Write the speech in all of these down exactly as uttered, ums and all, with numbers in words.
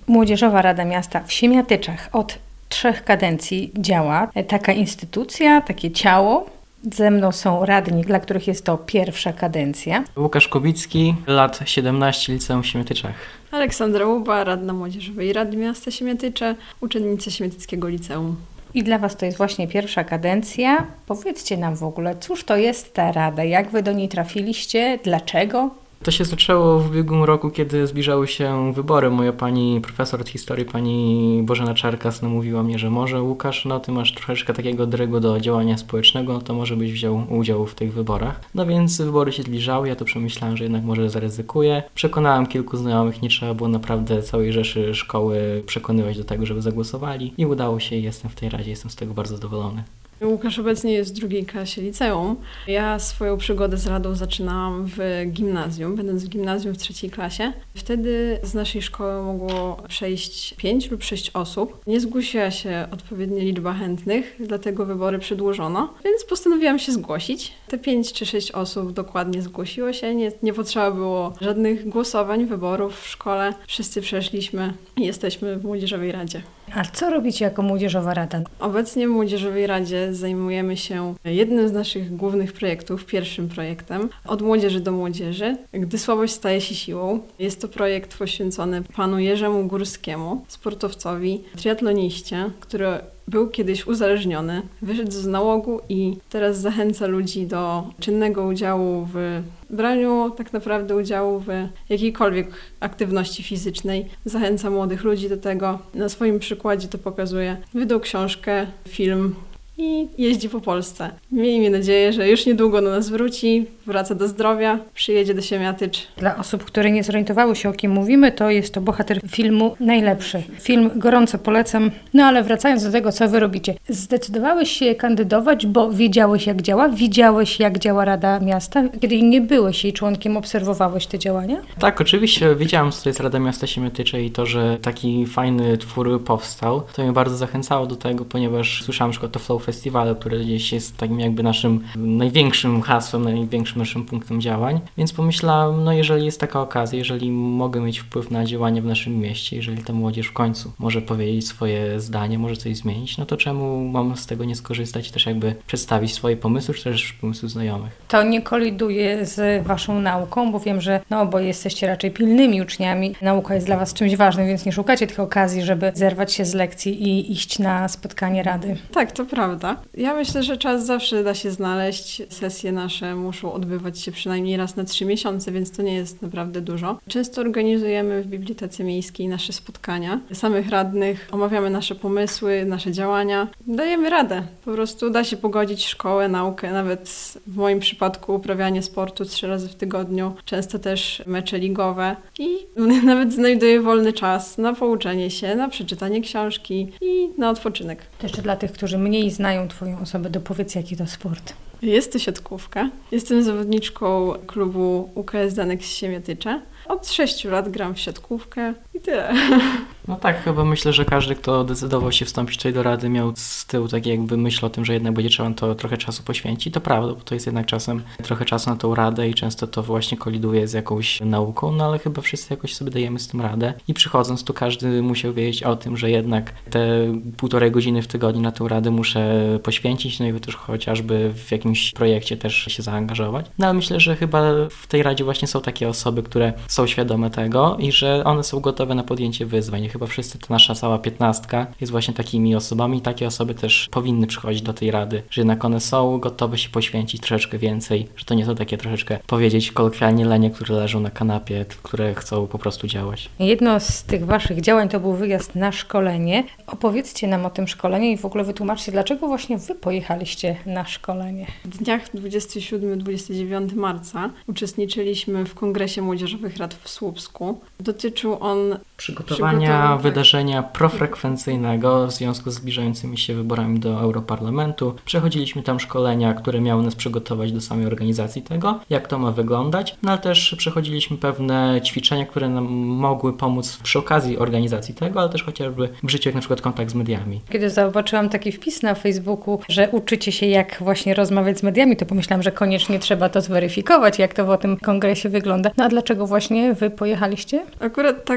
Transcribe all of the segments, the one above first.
Młodzieżowa Rada Miasta w Siemiatyczach od trzech kadencji działa. Taka instytucja, takie ciało. Ze mną są radni, dla których jest to pierwsza kadencja. Łukasz Kubicki, lat siedemnaście, Liceum w Siemiatyczach. Aleksandra Łuba, radna Młodzieżowej Rady Miasta Siemiatycze, uczennica Siemiatyckiego Liceum. I dla Was to jest właśnie pierwsza kadencja. Powiedzcie nam w ogóle, cóż to jest ta rada? Jak Wy do niej trafiliście? Dlaczego? To się zaczęło w ubiegłym roku, kiedy zbliżały się wybory. Moja pani profesor od historii, pani Bożena Czarkas, namówiła mnie, że może Łukasz, no ty masz troszeczkę takiego drygu do działania społecznego, no to może byś wziął udział w tych wyborach. No więc wybory się zbliżały, ja to przemyślałem, że jednak może zaryzykuję. Przekonałem kilku znajomych, nie trzeba było naprawdę całej rzeszy szkoły przekonywać do tego, żeby zagłosowali i udało się i jestem w tej radzie, jestem z tego bardzo zadowolony. Łukasz obecnie jest w drugiej klasie liceum. Ja swoją przygodę z radą zaczynałam w gimnazjum, będąc w gimnazjum w trzeciej klasie. Wtedy z naszej szkoły mogło przejść pięć lub sześć osób. Nie zgłosiła się odpowiednia liczba chętnych, dlatego wybory przedłużono, więc postanowiłam się zgłosić. Te pięć czy sześć osób dokładnie zgłosiło się, nie, nie potrzeba było żadnych głosowań, wyborów w szkole. Wszyscy przeszliśmy i jesteśmy w Młodzieżowej Radzie. A co robicie jako Młodzieżowa Rada? Obecnie w Młodzieżowej Radzie zajmujemy się jednym z naszych głównych projektów, pierwszym projektem Od młodzieży do młodzieży, gdy słabość staje się siłą. Jest to projekt poświęcony panu Jerzemu Górskiemu, sportowcowi, triatloniście, który był kiedyś uzależniony, wyszedł z nałogu i teraz zachęca ludzi do czynnego udziału w braniu tak naprawdę udziału w jakiejkolwiek aktywności fizycznej. Zachęca młodych ludzi do tego. Na swoim przykładzie to pokazuje. Wydał książkę, film i jeździ po Polsce. Miejmy nadzieję, że już niedługo do nas wróci, wraca do zdrowia, przyjedzie do Siemiatycz. Dla osób, które nie zorientowały się, o kim mówimy, to jest to bohater filmu Najlepszy. Film gorąco polecam. No ale wracając do tego, co wy robicie. Zdecydowałeś się kandydować, bo wiedziałeś, jak działa? Widziałeś, jak działa Rada Miasta? Kiedy nie byłeś jej członkiem, obserwowałeś te działania? Tak, oczywiście wiedziałem, co to jest Rada Miasta Siemiatycze i to, że taki fajny twór powstał, to mnie bardzo zachęcało do tego, ponieważ słyszałem na przykład to Flow Festiwalu, które gdzieś jest takim jakby naszym największym hasłem, największym naszym punktem działań. Więc pomyślałem, no jeżeli jest taka okazja, jeżeli mogę mieć wpływ na działanie w naszym mieście, jeżeli ta młodzież w końcu może powiedzieć swoje zdanie, może coś zmienić, no to czemu mam z tego nie skorzystać i też jakby przedstawić swoje pomysły, czy też pomysły znajomych. To nie koliduje z waszą nauką, bo wiem, że no oboje jesteście raczej pilnymi uczniami. Nauka jest dla was czymś ważnym, więc nie szukacie tych okazji, żeby zerwać się z lekcji i iść na spotkanie rady. Tak, to prawda. Ja myślę, że czas zawsze da się znaleźć. Sesje nasze muszą odbywać się przynajmniej raz na trzy miesiące, więc to nie jest naprawdę dużo. Często organizujemy w Bibliotece Miejskiej nasze spotkania samych radnych, omawiamy nasze pomysły, nasze działania. Dajemy radę. Po prostu da się pogodzić szkołę, naukę, nawet w moim przypadku uprawianie sportu trzy razy w tygodniu, często też mecze ligowe i nawet znajduję wolny czas na pouczenie się, na przeczytanie książki i na odpoczynek. To jeszcze dla tych, którzy mniej znają Twoją osobę, dopowiedz, jaki to sport. Jest to siatkówka. Jestem zawodniczką klubu U K S Danek z Siemiatycze. Od sześciu lat gram w siatkówkę i tyle. No tak, chyba myślę, że każdy, kto decydował się wstąpić tutaj do rady, miał z tyłu takie jakby myśl o tym, że jednak będzie trzeba to trochę czasu poświęcić. To prawda, bo to jest jednak czasem trochę czasu na tą radę i często to właśnie koliduje z jakąś nauką, no ale chyba wszyscy jakoś sobie dajemy z tym radę. I przychodząc tu każdy musiał wiedzieć o tym, że jednak te półtorej godziny w tygodniu na tę radę muszę poświęcić, no i też chociażby w jakimś projekcie też się zaangażować. No ale myślę, że chyba w tej radzie właśnie są takie osoby, które są świadome tego i że one są gotowe na podjęcie wyzwań. Chyba wszyscy, ta nasza cała piętnastka jest właśnie takimi osobami i takie osoby też powinny przychodzić do tej rady, że jednak one są gotowe się poświęcić troszeczkę więcej, że to nie są takie troszeczkę, powiedzieć kolokwialnie, lenie, które leżą na kanapie, które chcą po prostu działać. Jedno z tych waszych działań to był wyjazd na szkolenie. Opowiedzcie nam o tym szkoleniu i w ogóle wytłumaczcie, dlaczego właśnie wy pojechaliście na szkolenie. W dniach dwudziestego siódmego do dwudziestego dziewiątego marca uczestniczyliśmy w Kongresie Młodzieżowych Rad w Słupsku. Dotyczył on przygotowania przygotowania wydarzenia profrekwencyjnego w związku z zbliżającymi się wyborami do Europarlamentu. Przechodziliśmy tam szkolenia, które miały nas przygotować do samej organizacji tego, jak to ma wyglądać, no ale też przechodziliśmy pewne ćwiczenia, które nam mogły pomóc przy okazji organizacji tego, ale też chociażby w życiu, jak na przykład kontakt z mediami. Kiedy zobaczyłam taki wpis na Facebooku, że uczycie się, jak właśnie rozmawiać z mediami, to pomyślałam, że koniecznie trzeba to zweryfikować, jak to w tym kongresie wygląda. No a dlaczego właśnie wy pojechaliście? Akurat tak się u nas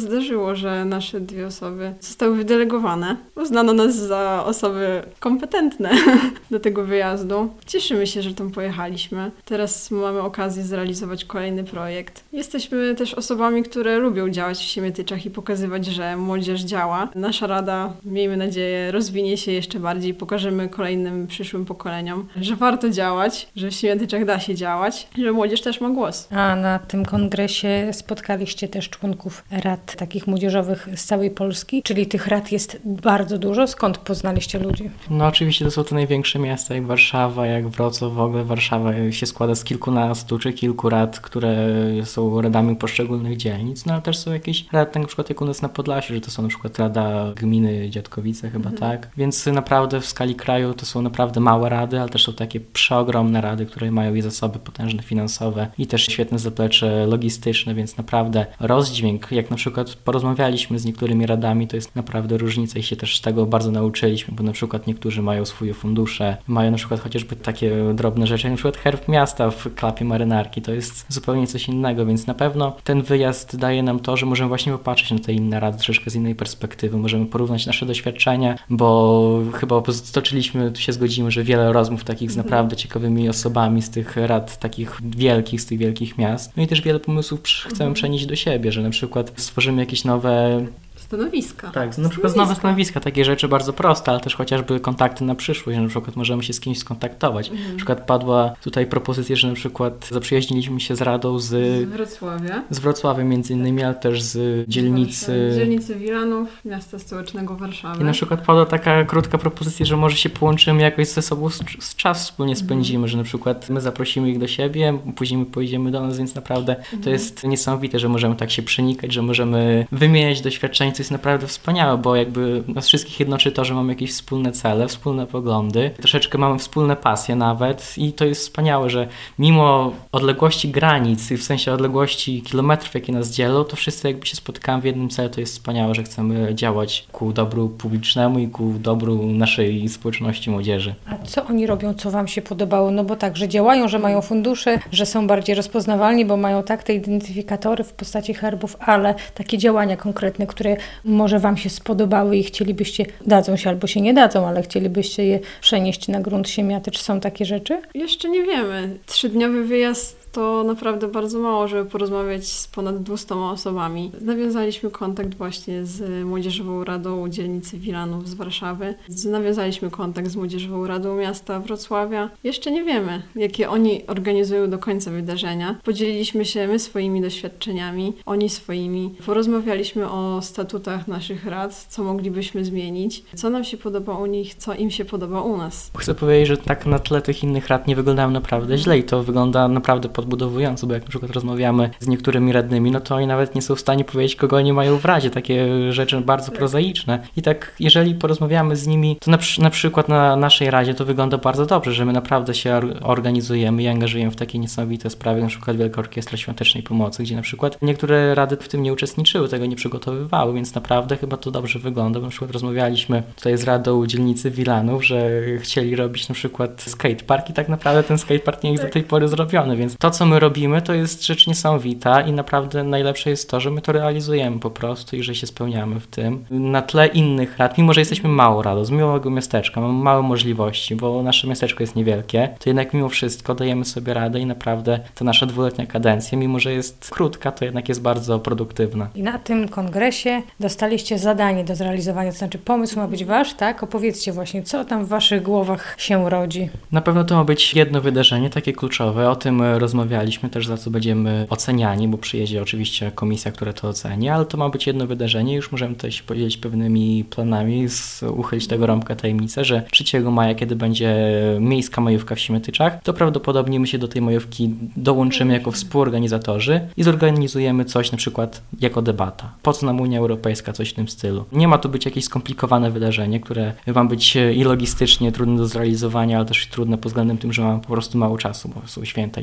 zdarzyło, że nasze dwie osoby zostały wydelegowane. Uznano nas za osoby kompetentne do tego wyjazdu. Cieszymy się, że tam pojechaliśmy. Teraz mamy okazję zrealizować kolejny projekt. Jesteśmy też osobami, które lubią działać w Siemiatyczach i pokazywać, że młodzież działa. Nasza rada, miejmy nadzieję, rozwinie się jeszcze bardziej. Pokażemy kolejnym przyszłym pokoleniom, że warto działać, że w Siemiatyczach da się działać, że młodzież też ma głos. A na tym kongresie spotkaliście też członków rad takich młodzieżowych z całej Polski, czyli tych rad jest bardzo dużo. Skąd poznaliście ludzi? No oczywiście to są te największe miasta, jak Warszawa, jak Wrocław. W ogóle Warszawa się składa z kilkunastu czy kilku rad, które są radami poszczególnych dzielnic, no ale też są jakieś rady, tak na przykład jak u nas na Podlasiu, że to są na przykład Rada Gminy Dziadkowice chyba, mhm. tak? Więc naprawdę w skali kraju to są naprawdę małe rady, ale też są takie przeogromne rady, które mają i zasoby potężne finansowe i też świetne zaplecze logistyczne, więc naprawdę rozdźwięk, jak na przykład porozmawialiśmy z niektórymi radami, to jest naprawdę różnica i się też z tego bardzo nauczyliśmy, bo na przykład niektórzy mają swoje fundusze, mają na przykład chociażby takie drobne rzeczy, jak na przykład herb miasta w klapie marynarki, to jest zupełnie coś innego, więc na pewno ten wyjazd daje nam to, że możemy właśnie popatrzeć na te inne rady troszeczkę z innej perspektywy, możemy porównać nasze doświadczenia, bo chyba stoczyliśmy, tu się zgodzimy, że wiele rozmów takich z naprawdę ciekawymi osobami z tych rad takich wielkich, z tych wielkich miast, no i też wiele pomysłów chcemy przenieść do siebie, że na przykład stworzymy jakieś nowe stanowiska. Tak, na przykład nowe stanowiska, takie rzeczy bardzo proste, ale też chociażby kontakty na przyszłość, że na przykład możemy się z kimś skontaktować. Mhm. Na przykład padła tutaj propozycja, że na przykład zaprzyjaźniliśmy się z radą z, z Wrocławia. Z Wrocławia między innymi, ale też z dzielnicy... Z dzielnicy Wilanów, miasta stołecznego Warszawy. I na przykład padła taka krótka propozycja, że może się połączymy jakoś ze sobą, z, z czas wspólnie spędzimy, mhm. że na przykład my zaprosimy ich do siebie, później my pojedziemy do nas, więc naprawdę mhm. to jest niesamowite, że możemy tak się przenikać, że możemy wymieniać doświadczenia, co jest naprawdę wspaniałe, bo jakby nas wszystkich jednoczy to, że mamy jakieś wspólne cele, wspólne poglądy, troszeczkę mamy wspólne pasje nawet i to jest wspaniałe, że mimo odległości granic, w sensie odległości kilometrów, jakie nas dzielą, to wszyscy jakby się spotykamy w jednym celu, to jest wspaniałe, że chcemy działać ku dobru publicznemu i ku dobru naszej społeczności młodzieży. A co oni robią, co wam się podobało? No bo tak, że działają, że mają fundusze, że są bardziej rozpoznawalni, bo mają tak te identyfikatory w postaci herbów, ale takie działania konkretne, które może wam się spodobały i chcielibyście, dadzą się albo się nie dadzą, ale chcielibyście je przenieść na grunt Siemiatycz. Są takie rzeczy? Jeszcze nie wiemy. Trzydniowy wyjazd to naprawdę bardzo mało, żeby porozmawiać z ponad dwustoma osobami. Nawiązaliśmy kontakt właśnie z Młodzieżową Radą Dzielnicy Wilanów z Warszawy. Nawiązaliśmy kontakt z Młodzieżową Radą Miasta Wrocławia. Jeszcze nie wiemy, jakie oni organizują do końca wydarzenia. Podzieliliśmy się my swoimi doświadczeniami, oni swoimi. Porozmawialiśmy o statutach naszych rad, co moglibyśmy zmienić, co nam się podoba u nich, co im się podoba u nas. Chcę powiedzieć, że tak na tle tych innych rad nie wyglądają naprawdę źle i to wygląda naprawdę podbudowująco, bo jak na przykład rozmawiamy z niektórymi radnymi, no to oni nawet nie są w stanie powiedzieć, kogo oni mają w radzie. Takie rzeczy bardzo prozaiczne. I tak, jeżeli porozmawiamy z nimi, to na, przy, na przykład na naszej radzie to wygląda bardzo dobrze, że my naprawdę się organizujemy i angażujemy w takie niesamowite sprawy, na przykład Wielka Orkiestra Świątecznej Pomocy, gdzie na przykład niektóre rady w tym nie uczestniczyły, tego nie przygotowywały, więc naprawdę chyba to dobrze wygląda. Bo na przykład rozmawialiśmy tutaj z Radą Dzielnicy Wilanów, że chcieli robić na przykład skatepark i tak naprawdę ten skatepark nie jest do tej pory zrobiony, więc to, co my robimy, to jest rzecz niesamowita i naprawdę najlepsze jest to, że my to realizujemy po prostu i że się spełniamy w tym. Na tle innych rad, mimo że jesteśmy małą radą, z małego miasteczka, mamy małe możliwości, bo nasze miasteczko jest niewielkie, to jednak mimo wszystko dajemy sobie radę i naprawdę ta nasza dwuletnia kadencja, mimo że jest krótka, to jednak jest bardzo produktywna. I na tym kongresie dostaliście zadanie do zrealizowania, to znaczy pomysł ma być wasz, tak? Opowiedzcie właśnie, co tam w waszych głowach się rodzi. Na pewno to ma być jedno wydarzenie, takie kluczowe, o tym rozmawialiśmy też, za co będziemy oceniani, bo przyjedzie oczywiście komisja, która to oceni, ale to ma być jedno wydarzenie, już możemy tutaj się podzielić pewnymi planami, z, uchylić tego rąbka tajemnicę, że trzeciego maja, kiedy będzie miejska majówka w Siemiatyczach, to prawdopodobnie my się do tej majówki dołączymy jako współorganizatorzy i zorganizujemy coś na przykład jako debata. Po co nam Unia Europejska, coś w tym stylu. Nie ma to być jakieś skomplikowane wydarzenie, które ma być i logistycznie trudne do zrealizowania, ale też trudne pod względem tym, że mamy po prostu mało czasu, bo są święta i tak dalej.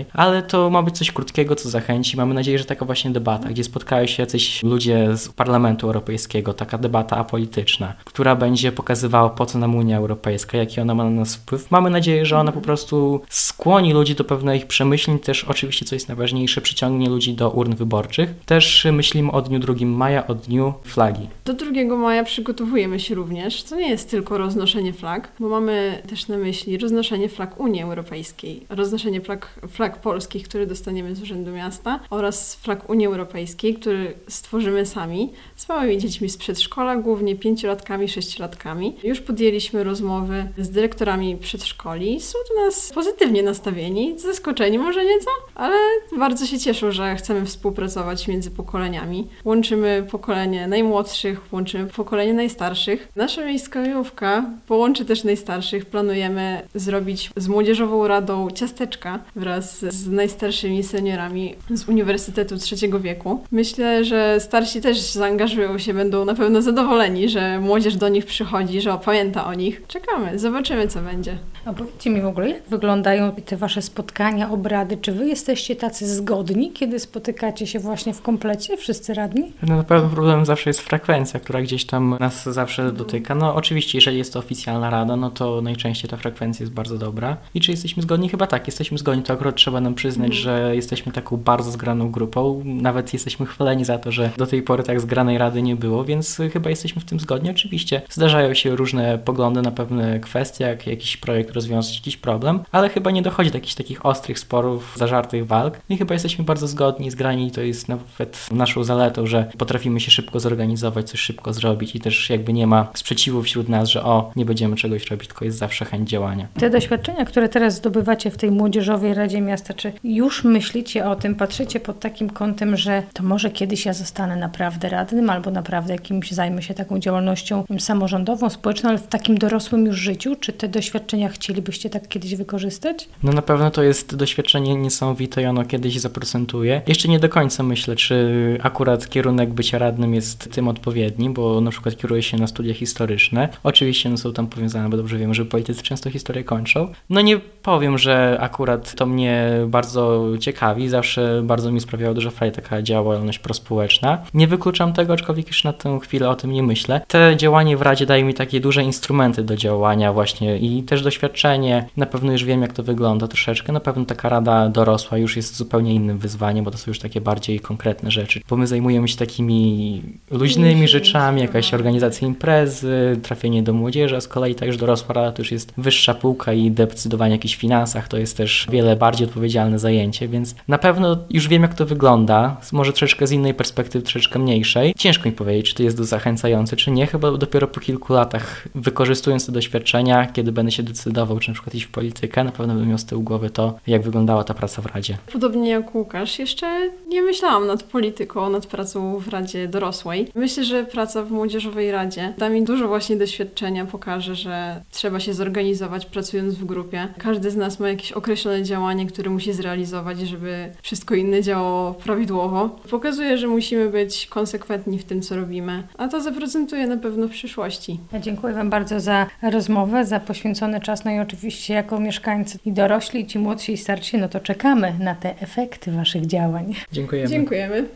dalej. Ale to ma być coś krótkiego, co zachęci. Mamy nadzieję, że taka właśnie debata, gdzie spotkają się jacyś ludzie z Parlamentu Europejskiego, taka debata apolityczna, która będzie pokazywała, po co nam Unia Europejska, jaki ona ma na nas wpływ. Mamy nadzieję, że ona po prostu skłoni ludzi do pewnych przemyśleń, też oczywiście, co jest najważniejsze, przyciągnie ludzi do urn wyborczych. Też myślimy o dniu drugiego maja, o dniu flagi. Do drugiego maja przygotowujemy się również. To nie jest tylko roznoszenie flag, bo mamy też na myśli roznoszenie flag Unii Europejskiej, roznoszenie flag, flag polskich, które dostaniemy z Urzędu Miasta oraz flag Unii Europejskiej, który stworzymy sami z małymi dziećmi z przedszkola, głównie pięciolatkami, sześciolatkami. Już podjęliśmy rozmowy z dyrektorami przedszkoli. Są do nas pozytywnie nastawieni, zaskoczeni może nieco, ale bardzo się cieszą, że chcemy współpracować między pokoleniami. Łączymy pokolenie najmłodszych, łączymy pokolenie najstarszych. Nasza miejska majówka połączy też najstarszych. Planujemy zrobić z Młodzieżową Radą ciasteczka wraz z najstarszymi seniorami z Uniwersytetu Trzeciego Wieku. Myślę, że starsi też zaangażują się, będą na pewno zadowoleni, że młodzież do nich przychodzi, że pamięta o nich. Czekamy, zobaczymy, co będzie. A powiedzcie mi w ogóle, jak wyglądają te wasze spotkania, obrady? Czy wy jesteście tacy zgodni, kiedy spotykacie się właśnie w komplecie, wszyscy radni? No na pewno problem zawsze jest frekwencja, która gdzieś tam nas zawsze dotyka. No oczywiście, jeżeli jest to oficjalna rada, no to najczęściej ta frekwencja jest bardzo dobra. I czy jesteśmy zgodni? Chyba tak, jesteśmy zgodni. To akurat trzeba nam przyznać, mm. że jesteśmy taką bardzo zgraną grupą. Nawet jesteśmy chwaleni za to, że do tej pory tak zgranej rady nie było, więc chyba jesteśmy w tym zgodni. Oczywiście zdarzają się różne poglądy na pewne kwestie, jak jakiś projekt rozwiązać jakiś problem, ale chyba nie dochodzi do jakichś takich ostrych sporów, zażartych walk. I chyba jesteśmy bardzo zgodni, zgrani i to jest nawet naszą zaletą, że potrafimy się szybko zorganizować, coś szybko zrobić i też jakby nie ma sprzeciwu wśród nas, że o, nie będziemy czegoś robić, tylko jest zawsze chęć działania. Te doświadczenia, które teraz zdobywacie w tej Młodzieżowej Radzie Miasta, czy już myślicie o tym, patrzycie pod takim kątem, że to może kiedyś ja zostanę naprawdę radnym albo naprawdę jakimś zajmę się taką działalnością samorządową, społeczną, ale w takim dorosłym już życiu? Czy te doświadczenia chcielibyście tak kiedyś wykorzystać? No na pewno to jest doświadczenie niesamowite i ono kiedyś zaprocentuje. Jeszcze nie do końca myślę, czy akurat kierunek bycia radnym jest tym odpowiednim, bo na przykład kieruję się na studia historyczne. Oczywiście no, są tam powiązane, bo dobrze wiemy, że politycy często historię kończą. No nie powiem, że akurat to mnie bardzo ciekawi, zawsze bardzo mi sprawiała dużo frajdy taka działalność prospołeczna. Nie wykluczam tego, aczkolwiek już na tę chwilę o tym nie myślę. Te działanie w Radzie daje mi takie duże instrumenty do działania właśnie i też doświadczenie. Na pewno już wiem, jak to wygląda troszeczkę. Na pewno taka rada dorosła już jest zupełnie innym wyzwaniem, bo to są już takie bardziej konkretne rzeczy. Bo my zajmujemy się takimi luźnymi rzeczami, jakaś organizacja imprezy, trafienie do młodzieży, a z kolei ta już dorosła rada to już jest wyższa półka i decydowanie o jakichś finansach to jest też wiele bardziej odpowiedzialne zajęcie, więc na pewno już wiem, jak to wygląda. Może troszeczkę z innej perspektywy, troszeczkę mniejszej. Ciężko mi powiedzieć, czy to jest zachęcające, czy nie. Chyba dopiero po kilku latach, wykorzystując te doświadczenia, kiedy będę się decydował, czy na przykład iść w politykę, na pewno bym miał z tyłu głowy to, jak wyglądała ta praca w Radzie. Podobnie jak Łukasz, jeszcze nie myślałam nad polityką, nad pracą w Radzie Dorosłej. Myślę, że praca w Młodzieżowej Radzie da mi dużo właśnie doświadczenia, pokaże, że trzeba się zorganizować pracując w grupie. Każdy z nas ma jakieś określone działanie, które musi zrealizować, żeby wszystko inne działało prawidłowo. Pokazuje, że musimy być konsekwentni w tym, co robimy, a to zaprocentuje na pewno w przyszłości. Ja dziękuję Wam bardzo za rozmowę, za poświęcony czas, no i oczywiście jako mieszkańcy i dorośli, i ci młodsi i starsi, no to czekamy na te efekty Waszych działań. Dziękujemy. Dziękujemy.